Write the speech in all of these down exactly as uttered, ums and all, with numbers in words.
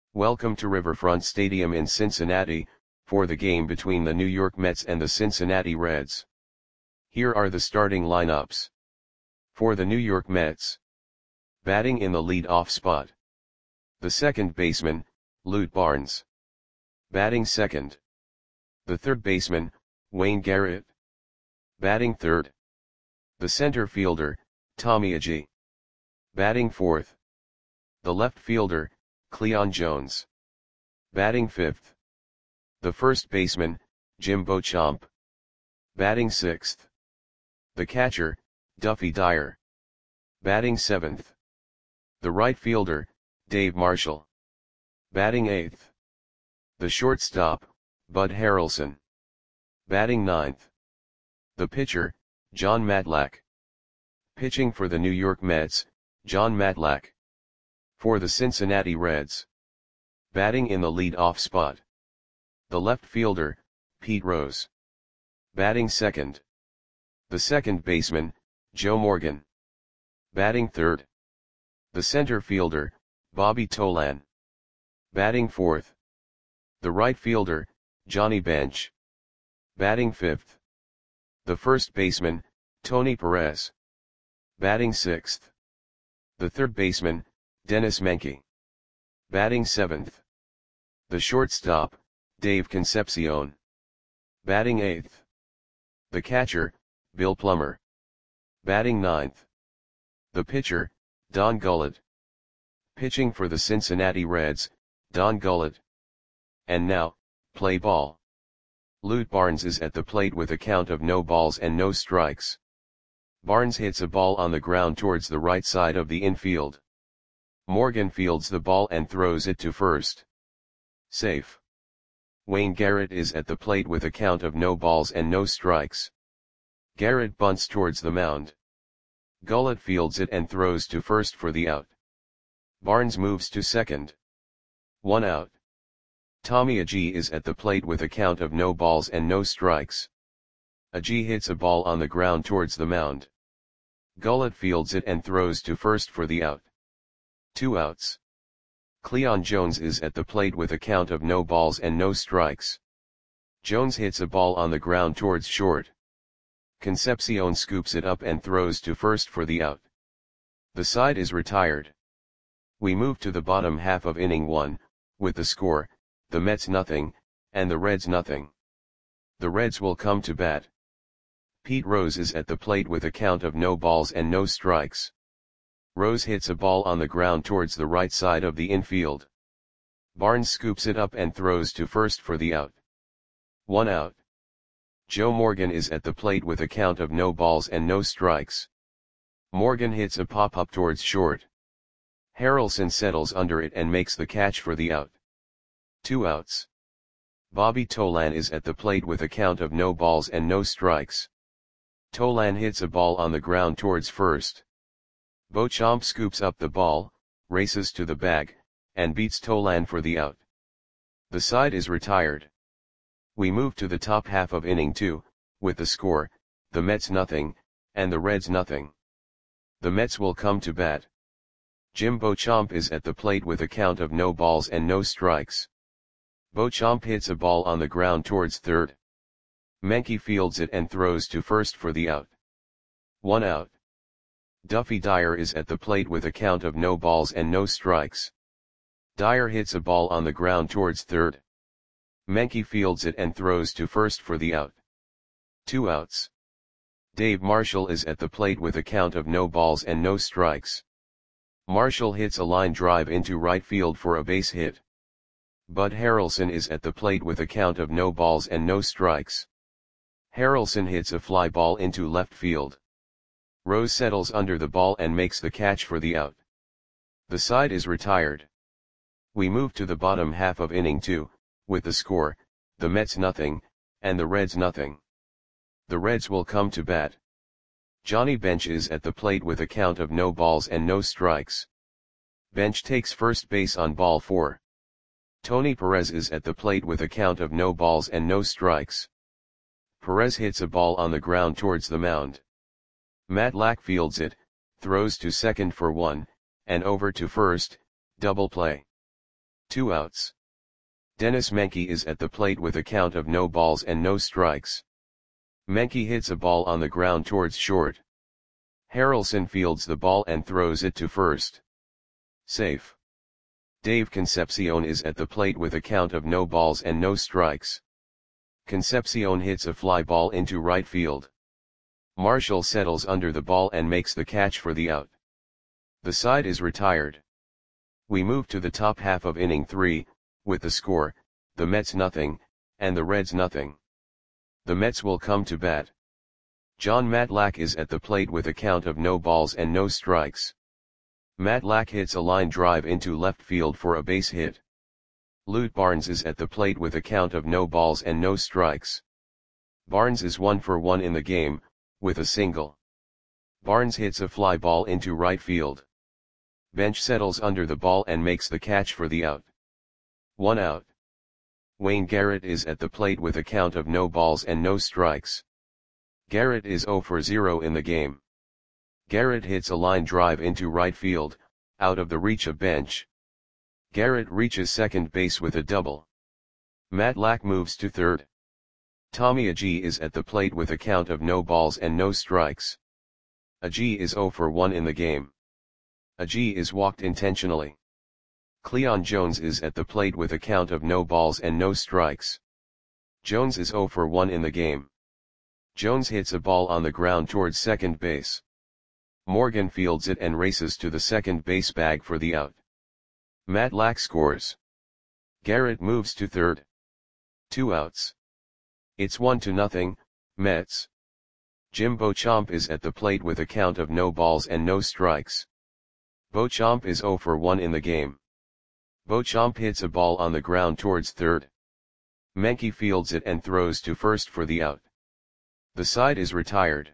Welcome to Riverfront Stadium in Cincinnati, for the game between the New York Mets and the Cincinnati Reds. Here are the starting lineups. For the New York Mets. Batting in the lead-off spot. The second baseman, Lute Barnes. Batting second. The third baseman, Wayne Garrett. Batting third. The center fielder, Tommy Agee. Batting fourth. The left fielder, Cleon Jones. Batting fifth. The first baseman, Jim Beauchamp. Batting sixth. The catcher, Duffy Dyer. Batting seventh. The right fielder, Dave Marshall. Batting eighth. The shortstop, Bud Harrelson. Batting ninth. The pitcher, Jon Matlack. Pitching for the New York Mets, Jon Matlack. For the Cincinnati Reds. Batting in the lead-off spot. The left fielder, Pete Rose. Batting second. The second baseman, Joe Morgan. Batting third. The center fielder, Bobby Tolan. Batting fourth. The right fielder, Johnny Bench. Batting fifth. The first baseman, Tony Perez. Batting sixth. The third baseman, Dennis Menke. Batting seventh. The shortstop, Dave Concepcion. Batting eighth. The catcher, Bill Plummer. Batting ninth. The pitcher, Don Gullett. Pitching for the Cincinnati Reds, Don Gullett. And now, play ball. Lute Barnes is at the plate with a count of no balls and no strikes. Barnes hits a ball on the ground towards the right side of the infield. Morgan fields the ball and throws it to first. Safe. Wayne Garrett is at the plate with a count of no balls and no strikes. Garrett bunts towards the mound. Gullett fields it and throws to first for the out. Barnes moves to second. One out. Tommy Agee is at the plate with a count of no balls and no strikes. Agee hits a ball on the ground towards the mound. Gullett fields it and throws to first for the out. Two outs. Cleon Jones is at the plate with a count of no balls and no strikes. Jones hits a ball on the ground towards short. Concepcion scoops it up and throws to first for the out. The side is retired. We move to the bottom half of inning one, with the score, the Mets nothing, and the Reds nothing. The Reds will come to bat. Pete Rose is at the plate with a count of no balls and no strikes. Rose hits a ball on the ground towards the right side of the infield. Barnes scoops it up and throws to first for the out. One out. Joe Morgan is at the plate with a count of no balls and no strikes. Morgan hits a pop-up towards short. Harrelson settles under it and makes the catch for the out. Two outs. Bobby Tolan is at the plate with a count of no balls and no strikes. Tolan hits a ball on the ground towards first. Beauchamp scoops up the ball, races to the bag, and beats Tolan for the out. The side is retired. We move to the top half of inning two, with the score, the Mets nothing, and the Reds nothing. The Mets will come to bat. Jim Beauchamp is at the plate with a count of no balls and no strikes. Beauchamp hits a ball on the ground towards third. Menke fields it and throws to first for the out. One out. Duffy Dyer is at the plate with a count of no balls and no strikes. Dyer hits a ball on the ground towards third. Menke fields it and throws to first for the out. Two outs. Dave Marshall is at the plate with a count of no balls and no strikes. Marshall hits a line drive into right field for a base hit. Bud Harrelson is at the plate with a count of no balls and no strikes. Harrelson hits a fly ball into left field. Rose settles under the ball and makes the catch for the out. The side is retired. We move to the bottom half of inning two, with the score, the Mets nothing, and the Reds nothing. The Reds will come to bat. Johnny Bench is at the plate with a count of no balls and no strikes. Bench takes first base on ball four. Tony Perez is at the plate with a count of no balls and no strikes. Perez hits a ball on the ground towards the mound. Matlack fields it, throws to second for one, and over to first, double play. Two outs. Dennis Menke is at the plate with a count of no balls and no strikes. Menke hits a ball on the ground towards short. Harrelson fields the ball and throws it to first. Safe. Dave Concepcion is at the plate with a count of no balls and no strikes. Concepcion hits a fly ball into right field. Marshall settles under the ball and makes the catch for the out. The side is retired. We move to the top half of inning three, with the score, the Mets nothing, and the Reds nothing. The Mets will come to bat. John Matlack is at the plate with a count of no balls and no strikes. Matlack hits a line drive into left field for a base hit. Lute Barnes is at the plate with a count of no balls and no strikes. Barnes is one for one in the game, with a single. Barnes hits a fly ball into right field. Bench settles under the ball and makes the catch for the out. One out. Wayne Garrett is at the plate with a count of no balls and no strikes. Garrett is zero for zero in the game. Garrett hits a line drive into right field, out of the reach of bench. Garrett reaches second base with a double. Matlack moves to third. Tommy Agee is at the plate with a count of no balls and no strikes. Agee is zero for one in the game. Agee is walked intentionally. Cleon Jones is at the plate with a count of no balls and no strikes. Jones is zero for one in the game. Jones hits a ball on the ground towards second base. Morgan fields it and races to the second base bag for the out. Matlack scores. Garrett moves to third. Two outs. It's one to nothing, Mets. Jim Beauchamp is at the plate with a count of no balls and no strikes. Beauchamp is zero for one in the game. Beauchamp hits a ball on the ground towards third. Menke fields it and throws to first for the out. The side is retired.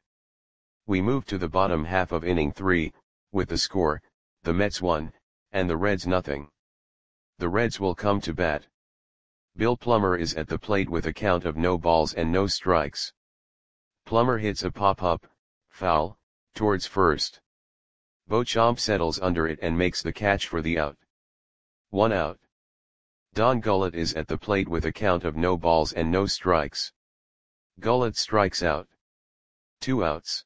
We move to the bottom half of inning three, with the score, the Mets one, and the Reds nothing. The Reds will come to bat. Bill Plummer is at the plate with a count of no balls and no strikes. Plummer hits a pop-up, foul, towards first. Beauchamp settles under it and makes the catch for the out. One out. Don Gullett is at the plate with a count of no balls and no strikes. Gullett strikes out. Two outs.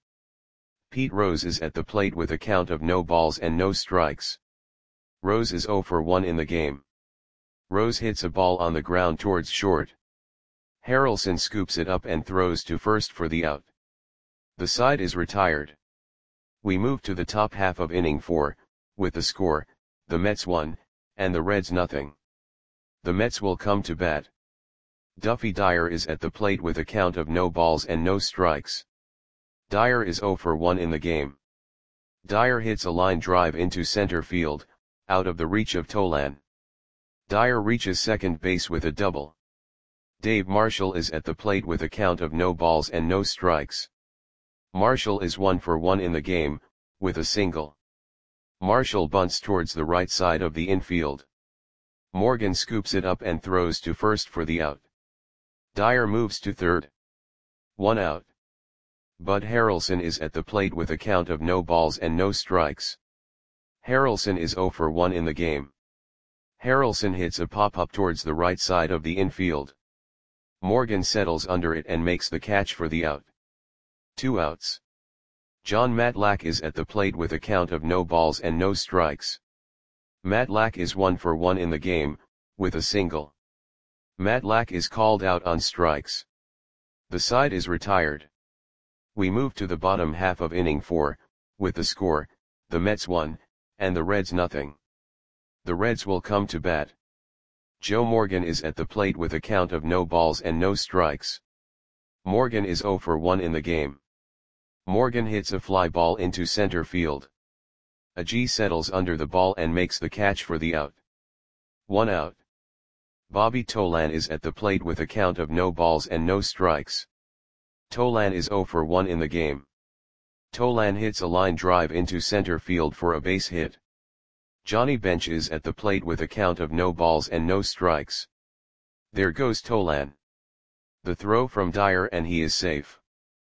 Pete Rose is at the plate with a count of no balls and no strikes. Rose is zero for one in the game. Rose hits a ball on the ground towards short. Harrelson scoops it up and throws to first for the out. The side is retired. We move to the top half of inning four, with the score, the Mets one, and the Reds nothing. The Mets will come to bat. Duffy Dyer is at the plate with a count of no balls and no strikes. Dyer is zero for one in the game. Dyer hits a line drive into center field, out of the reach of Tolan. Dyer reaches second base with a double. Dave Marshall is at the plate with a count of no balls and no strikes. Marshall is one for one in the game, with a single. Marshall bunts towards the right side of the infield. Morgan scoops it up and throws to first for the out. Dyer moves to third. One out. Bud Harrelson is at the plate with a count of no balls and no strikes. Harrelson is zero for one in the game. Harrelson hits a pop-up towards the right side of the infield. Morgan settles under it and makes the catch for the out. Two outs. John Matlack is at the plate with a count of no balls and no strikes. Matlack is one for one in the game, with a single. Matlack is called out on strikes. The side is retired. We move to the bottom half of inning four, with the score, the Mets one, and the Reds nothing. The Reds will come to bat. Joe Morgan is at the plate with a count of no balls and no strikes. Morgan is zero for one in the game. Morgan hits a fly ball into center field. Agee settles under the ball and makes the catch for the out. One out. Bobby Tolan is at the plate with a count of no balls and no strikes. Tolan is zero for one in the game. Tolan hits a line drive into center field for a base hit. Johnny Bench is at the plate with a count of no balls and no strikes. There goes Tolan. The throw from Dyer and he is safe.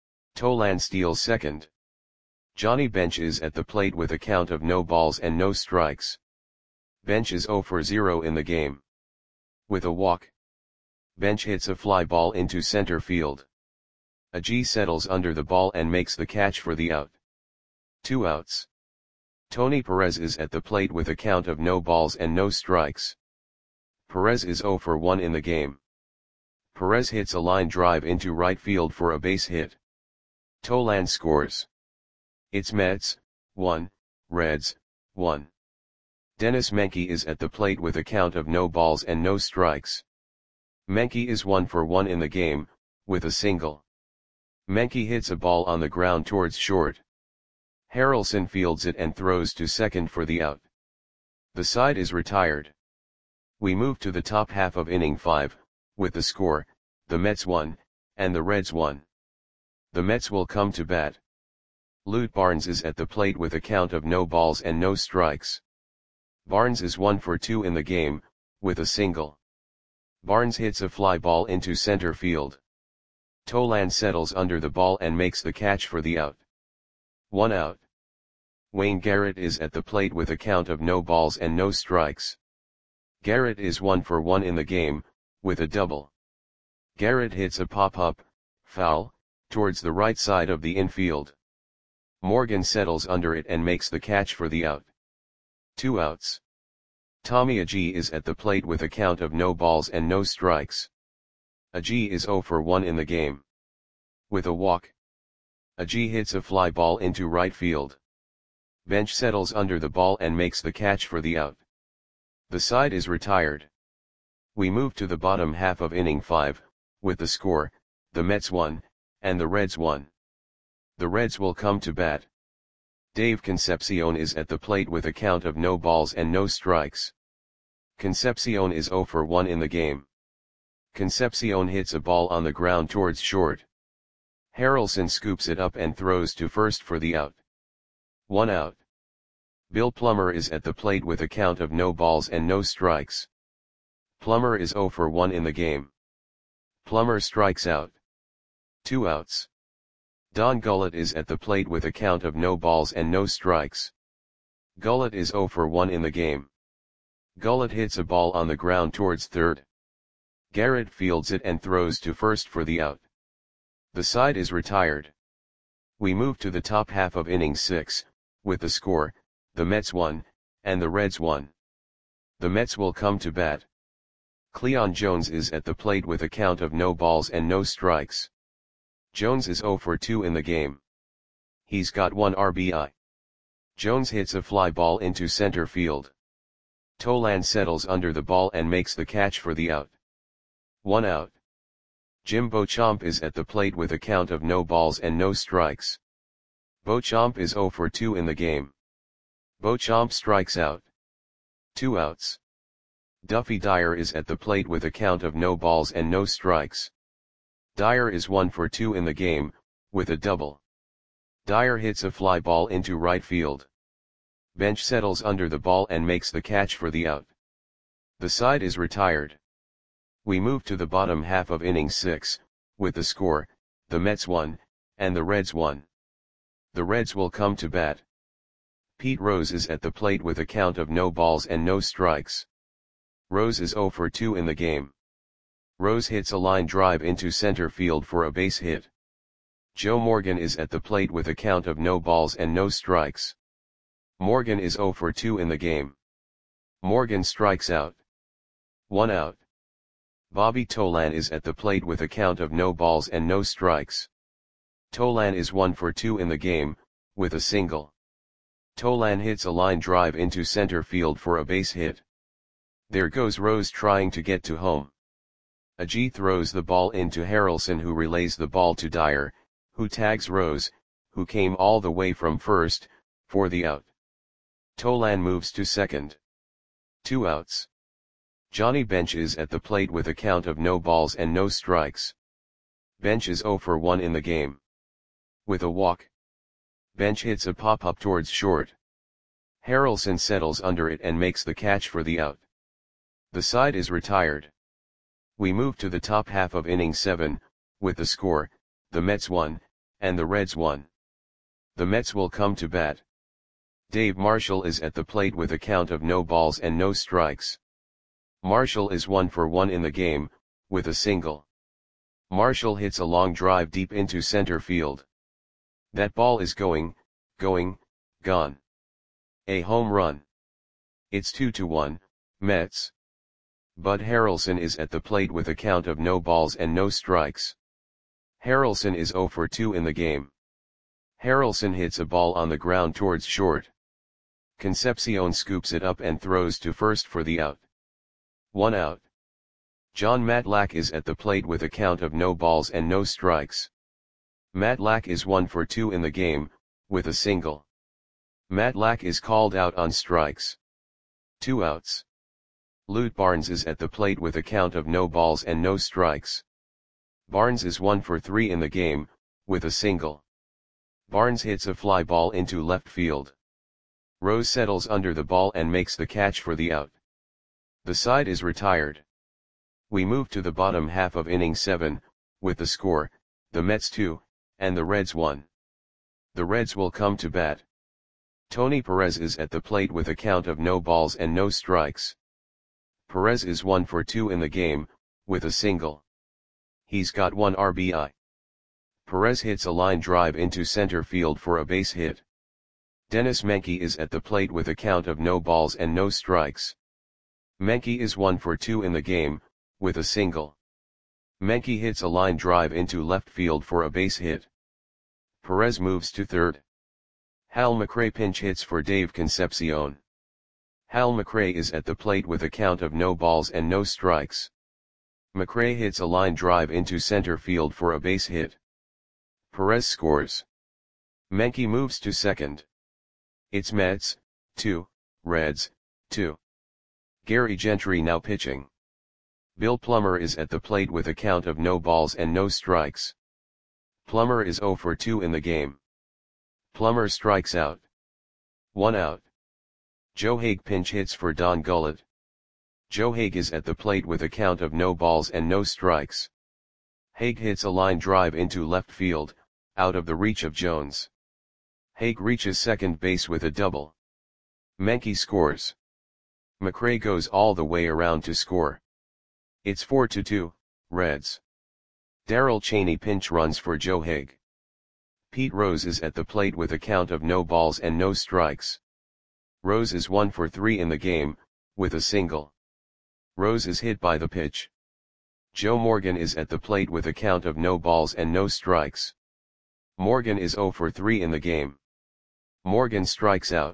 Tolan steals second. Johnny Bench is at the plate with a count of no balls and no strikes. Bench is zero for zero in the game. With a walk, Bench hits a fly ball into center field. Agee settles under the ball and makes the catch for the out. Two outs. Tony Perez is at the plate with a count of no balls and no strikes. Perez is zero for one in the game. Perez hits a line drive into right field for a base hit. Tolan scores. It's Mets, one, Reds, one. Dennis Menke is at the plate with a count of no balls and no strikes. Menke is one for one in the game, with a single. Menke hits a ball on the ground towards short. Harrelson fields it and throws to second for the out. The side is retired. We move to the top half of inning five, with the score, the Mets one, and the Reds one. The Mets will come to bat. Lute Barnes is at the plate with a count of no balls and no strikes. Barnes is one for two in the game, with a single. Barnes hits a fly ball into center field. Tolan settles under the ball and makes the catch for the out. One out. Wayne Garrett is at the plate with a count of no balls and no strikes. Garrett is one for one in the game, with a double. Garrett hits a pop-up, foul, towards the right side of the infield. Morgan settles under it and makes the catch for the out. Two outs. Tommy Agee is at the plate with a count of no balls and no strikes. Agee is zero for one in the game. With a walk, Agee hits a fly ball into right field. Bench settles under the ball and makes the catch for the out. The side is retired. We move to the bottom half of inning five, with the score, the Mets one, and the Reds one. The Reds will come to bat. Dave Concepcion is at the plate with a count of no balls and no strikes. Concepcion is zero for one in the game. Concepcion hits a ball on the ground towards short. Harrelson scoops it up and throws to first for the out. One out. Bill Plummer is at the plate with a count of no balls and no strikes. Plummer is zero for one in the game. Plummer strikes out. Two outs. Don Gullett is at the plate with a count of no balls and no strikes. Gullett is zero for one in the game. Gullett hits a ball on the ground towards third. Garrett fields it and throws to first for the out. The side is retired. We move to the top half of inning six, with the score, the Mets one, and the Reds one. The Mets will come to bat. Cleon Jones is at the plate with a count of no balls and no strikes. Jones is zero for two in the game. He's got one R B I. Jones hits a fly ball into center field. Tolan settles under the ball and makes the catch for the out. One out. Jim Beauchamp is at the plate with a count of no balls and no strikes. Beauchamp is zero for two in the game. Beauchamp strikes out. Two outs. Duffy Dyer is at the plate with a count of no balls and no strikes. Dyer is one for two in the game, with a double. Dyer hits a fly ball into right field. Bench settles under the ball and makes the catch for the out. The side is retired. We move to the bottom half of inning six, with the score, the Mets one, and the Reds one. The Reds will come to bat. Pete Rose is at the plate with a count of no balls and no strikes. Rose is zero for two in the game. Rose hits a line drive into center field for a base hit. Joe Morgan is at the plate with a count of no balls and no strikes. Morgan is zero for two in the game. Morgan strikes out. One out. Bobby Tolan is at the plate with a count of no balls and no strikes. Tolan is one for two in the game, with a single. Tolan hits a line drive into center field for a base hit. There goes Rose trying to get to home. Agee throws the ball into Harrelson, who relays the ball to Dyer, who tags Rose, who came all the way from first, for the out. Tolan moves to second. Two outs. Johnny Bench is at the plate with a count of no balls and no strikes. Bench is zero for one in the game. With a walk, Bench hits a pop-up towards short. Harrelson settles under it and makes the catch for the out. The side is retired. We move to the top half of inning seven, with the score, the Mets one, and the Reds one. The Mets will come to bat. Dave Marshall is at the plate with a count of no balls and no strikes. Marshall is one for one in the game, with a single. Marshall hits a long drive deep into center field. That ball is going, going, gone. A home run. It's two to one, Mets. Bud Harrelson is at the plate with a count of no balls and no strikes. Harrelson is zero for two in the game. Harrelson hits a ball on the ground towards short. Concepcion scoops it up and throws to first for the out. One out. John Matlack is at the plate with a count of no balls and no strikes. Matlack is one for two in the game, with a single. Matlack is called out on strikes. Two outs. Lute Barnes is at the plate with a count of no balls and no strikes. Barnes is one for three in the game, with a single. Barnes hits a fly ball into left field. Rose settles under the ball and makes the catch for the out. The side is retired. We move to the bottom half of inning seven, with the score, the Mets two, and the Reds one. The Reds will come to bat. Tony Perez is at the plate with a count of no balls and no strikes. Perez is one for two in the game, with a single. He's got one R B I. Perez hits a line drive into center field for a base hit. Dennis Menke is at the plate with a count of no balls and no strikes. Menke is one for two in the game, with a single. Menke hits a line drive into left field for a base hit. Perez moves to third. Hal McRae pinch hits for Dave Concepcion. Hal McRae is at the plate with a count of no balls and no strikes. McRae hits a line drive into center field for a base hit. Perez scores. Menke moves to second. It's Mets, two, Reds, two. Gary Gentry now pitching. Bill Plummer is at the plate with a count of no balls and no strikes. Plummer is zero for two in the game. Plummer strikes out. One out. Joe Hague pinch hits for Don Gullett. Joe Hague is at the plate with a count of no balls and no strikes. Hague hits a line drive into left field, out of the reach of Jones. Hague reaches second base with a double. Menke scores. McRae goes all the way around to score. It's four to two, Reds. Darrell Chaney pinch runs for Joe Hague. Pete Rose is at the plate with a count of no balls and no strikes. Rose is one for three in the game, with a single. Rose is hit by the pitch. Joe Morgan is at the plate with a count of no balls and no strikes. Morgan is zero for three in the game. Morgan strikes out.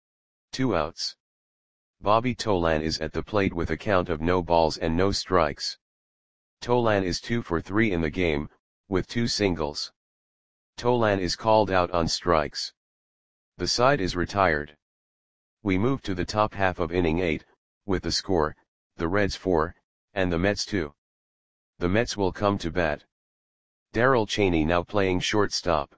Two outs. Bobby Tolan is at the plate with a count of no balls and no strikes. Tolan is two for three in the game, with two singles. Tolan is called out on strikes. The side is retired. We move to the top half of inning eight, with the score, the Reds four, and the Mets two. The Mets will come to bat. Darrell Chaney now playing shortstop.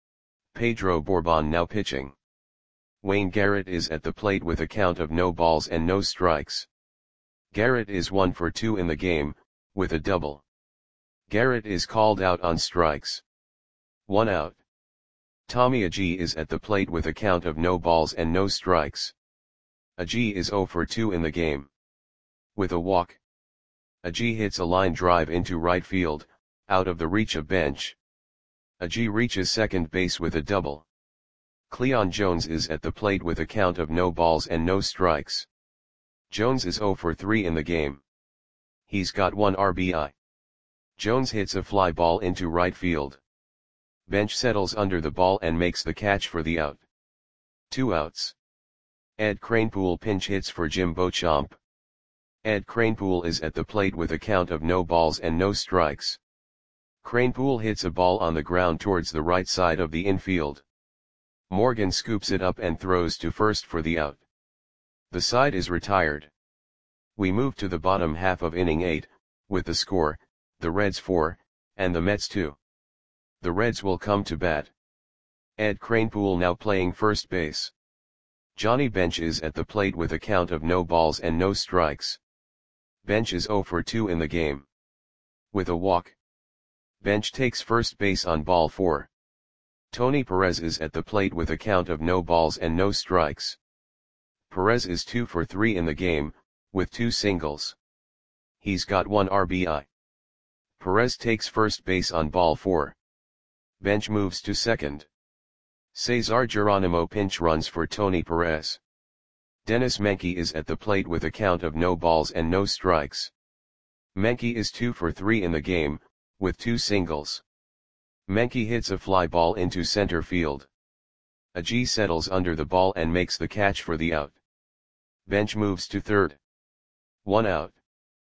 Pedro Bourbon now pitching. Wayne Garrett is at the plate with a count of no balls and no strikes. Garrett is one for two in the game, with a double. Garrett is called out on strikes. One out. Tommy Agee is at the plate with a count of no balls and no strikes. Agee is zero for two in the game. With a walk. Agee hits a line drive into right field, out of the reach of bench. Agee reaches second base with a double. Cleon Jones is at the plate with a count of no balls and no strikes. Jones is zero for three in the game. He's got one R B I. Jones hits a fly ball into right field. Bench settles under the ball and makes the catch for the out. Two outs. Ed Kranepool pinch hits for Jim Beauchamp. Ed Kranepool is at the plate with a count of no balls and no strikes. Kranepool hits a ball on the ground towards the right side of the infield. Morgan scoops it up and throws to first for the out. The side is retired. We move to the bottom half of inning eight, with the score, the Reds four, and the Mets two. The Reds will come to bat. Ed Kranepool now playing first base. Johnny Bench is at the plate with a count of no balls and no strikes. Bench is zero for two in the game. With a walk. Bench takes first base on ball four. Tony Perez is at the plate with a count of no balls and no strikes. Perez is two for three in the game, with two singles. He's got one R B I. Perez takes first base on ball four. Bench moves to second. Cesar Geronimo pinch runs for Tony Perez. Dennis Menke is at the plate with a count of no balls and no strikes. Menke is two for three in the game, with two singles. Menke hits a fly ball into center field. Agee settles under the ball and makes the catch for the out. Bench moves to third. One out.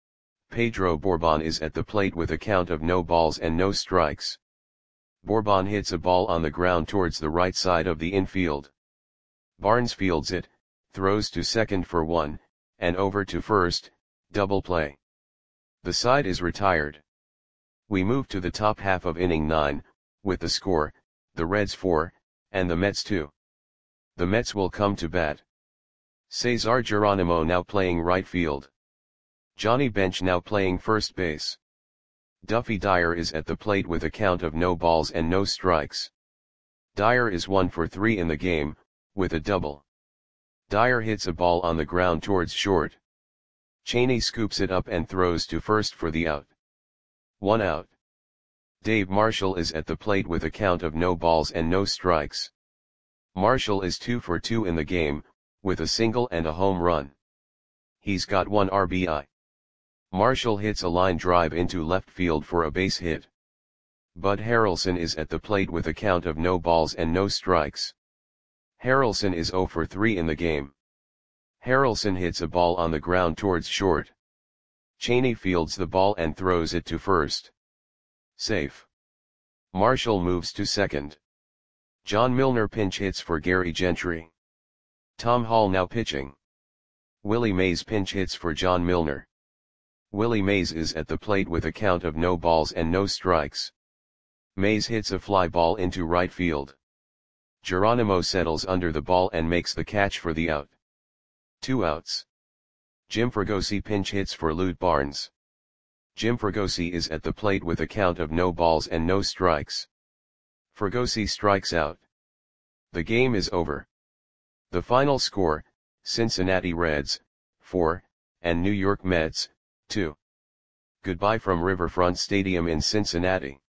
Pedro Bourbon is at the plate with a count of no balls and no strikes. Bourbon hits a ball on the ground towards the right side of the infield. Barnes fields it, throws to second for one, and over to first, double play. The side is retired. We move to the top half of inning nine, with the score, the Reds four, and the Mets two. The Mets will come to bat. Cesar Geronimo now playing right field. Johnny Bench now playing first base. Duffy Dyer is at the plate with a count of no balls and no strikes. Dyer is one for three in the game, with a double. Dyer hits a ball on the ground towards short. Cheney scoops it up and throws to first for the out. One out. Dave Marshall is at the plate with a count of no balls and no strikes. Marshall is two for two in the game, with a single and a home run. He's got one R B I. Marshall hits a line drive into left field for a base hit. Bud Harrelson is at the plate with a count of no balls and no strikes. Harrelson is zero for three in the game. Harrelson hits a ball on the ground towards short. Cheney fields the ball and throws it to first. Safe. Marshall moves to second. John Milner pinch hits for Gary Gentry. Tom Hall now pitching. Willie Mays pinch hits for John Milner. Willie Mays is at the plate with a count of no balls and no strikes. Mays hits a fly ball into right field. Geronimo settles under the ball and makes the catch for the out. Two outs. Jim Fregosi pinch hits for Lute Barnes. Jim Fregosi is at the plate with a count of no balls and no strikes. Fregosi strikes out. The game is over. The final score, Cincinnati Reds, four, and New York Mets, two. Goodbye from Riverfront Stadium in Cincinnati.